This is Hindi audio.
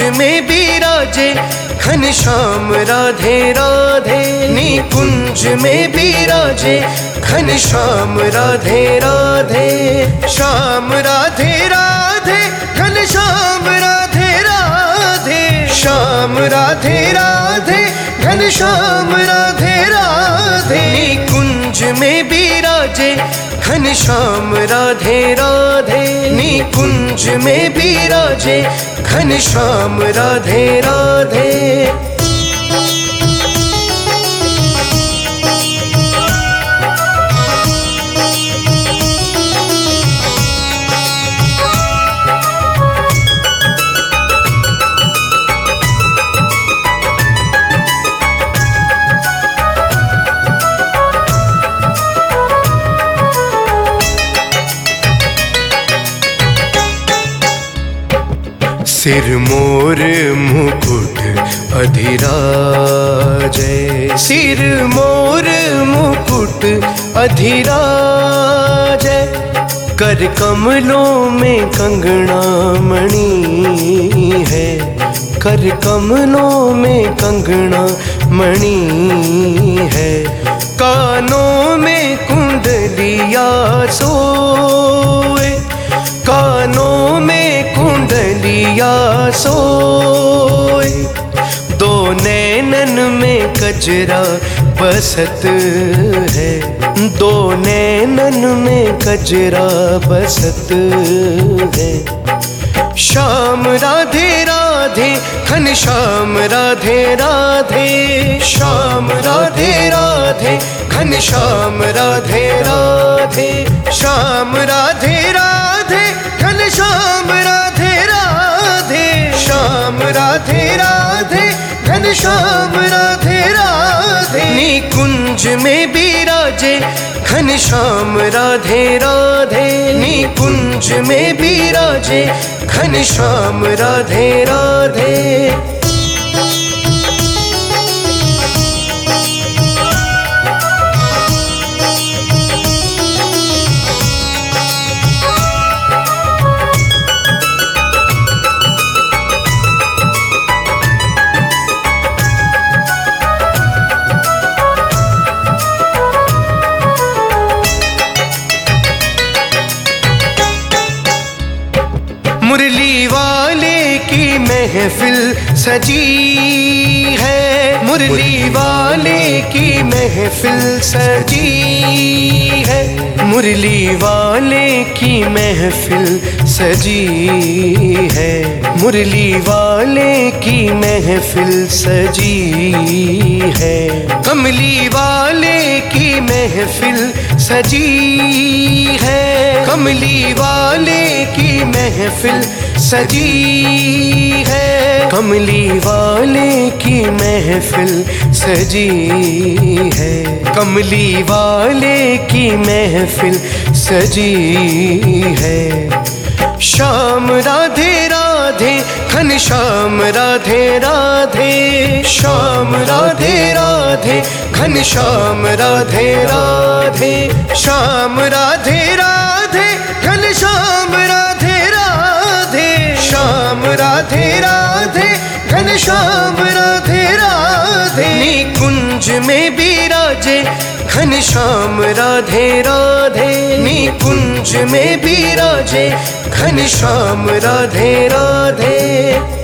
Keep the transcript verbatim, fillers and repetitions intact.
में बिराजे घनश्याम राधे राधे। निकुंज में बिराजे घनश्याम राधे राधे। श्याम राधे राधे घनश्याम राधे राधे। श्याम राधे राधे घनश्याम राधे राधे। निकुंज में बिराजे घनश्याम राधे राधे। निकुंज में बिराजे घनश्याम राधे राधे। सिर मोर मुकुट अधिराजे। सिर मोर मुकुट अधिराजे। कर कमलों में कंगना मणि है। कर कमलों में कंगना मणि है। कानों में कुंडलिया सोए। कानों में कुंडलिया सोए। दो नैनन में कजरा बसत है। दो नैनन में कजरा बसत है। श्याम राधे राधे घनश्याम राधे राधे। श्याम राधे राधे घनश्याम राधे राधे। श्याम राधे राधे घनश्याम राधे राधे। श्याम राधे राधे घनश्याम राधे राधे। निकुंज में बिराजे घनश्याम राधे राधे। निकुंज में बिराजे घनश्याम राधे राधे। मुरली वाले की महफिल सजी है। मुरली वाले की महफिल सजी है। मुरली वाले की महफिल सजी है। मुरली वाले की महफिल सजी है। कमली वाले की महफिल सजी है। कमली वाले की महफिल सजी है। कमली वाले की महफिल सजी है। कमली वाले की महफिल सजी है। श्याम राधे राधे घनश्याम राधे राधे। श्याम राधे राधे घनश्याम राधे राधे। श्याम राधे राधे घनश्याम राधे राधे। श्याम राधे राधे घनश्याम राधे राधे। निकुंज में बिराजे घनश्याम राधे राधे। निकुंज में बिराजे घनश्याम राधे राधे।